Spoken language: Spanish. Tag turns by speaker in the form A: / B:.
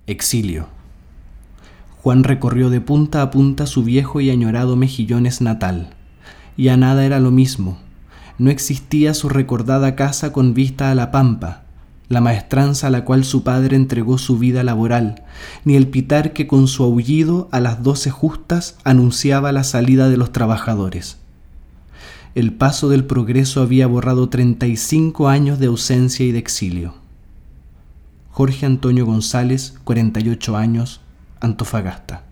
A: Exilio. Juan recorrió de punta a punta su viejo y añorado Mejillones natal. Ya nada era lo mismo. No existía su recordada casa con vista a la pampa, la maestranza a la cual su padre entregó su vida laboral, ni el pitar que con su aullido a las 12 justas anunciaba la salida de los trabajadores. El paso del progreso había borrado 35 años de ausencia y de exilio. Jorge Antonio González, 48 años, Antofagasta.